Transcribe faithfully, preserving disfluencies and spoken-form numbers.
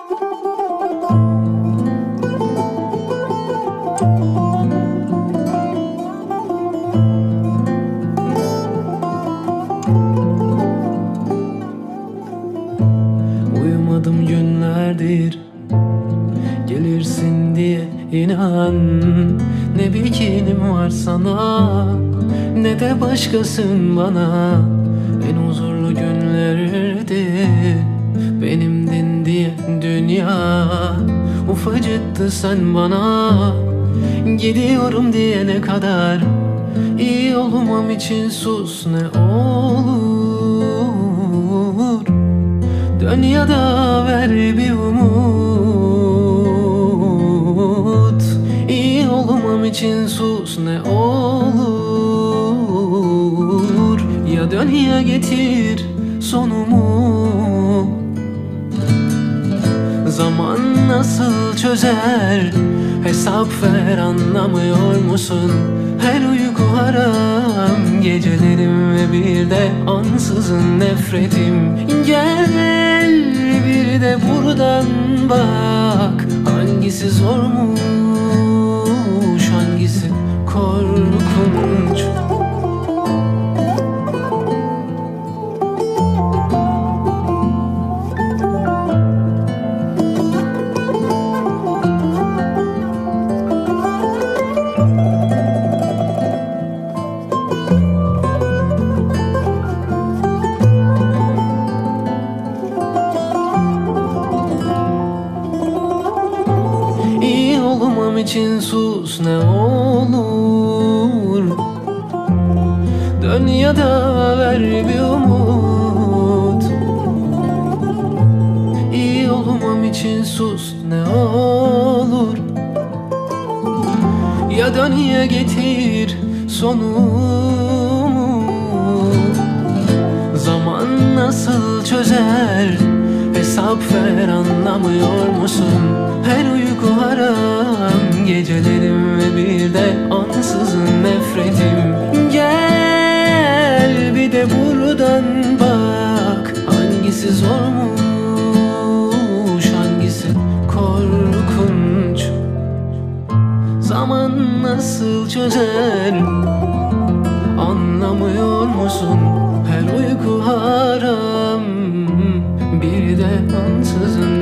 Uyumadım günlerdir, gelirsin diye inan. Ne bir kinim var sana, ne de başkasın bana. En huzurlu günlerdi benimdin diye dünya. Ufacıktı sen bana, gidiyorum diyene kadar. İyi olmam için sus ne olur. Dön ya da ver bir umut. İyi olmam için sus ne olur. Ya dön ya getir sonumu. Zaman nasıl çözer hesap ver, anlamıyor musun? Her uyku haram, gecelerim ve bir de ansızın nefretim. Gel bir de buradan bak, hangisi zormuş, hangisi korkunç. Olmam için sus ne olur. Dön ya da ver bir umut. İyi olmam için sus ne olur. Ya dön ya getir sonumu. Zaman nasıl çözer hesap ver, anlamıyor musun? Her uyku haram, gecelerim ve bir de ansızın nefretim. Gel bir de buradan bak, hangisi zormuş, hangisi korkunç. Zaman nasıl çözer anlamıyor musun? Her uyku haram, bir de ansızın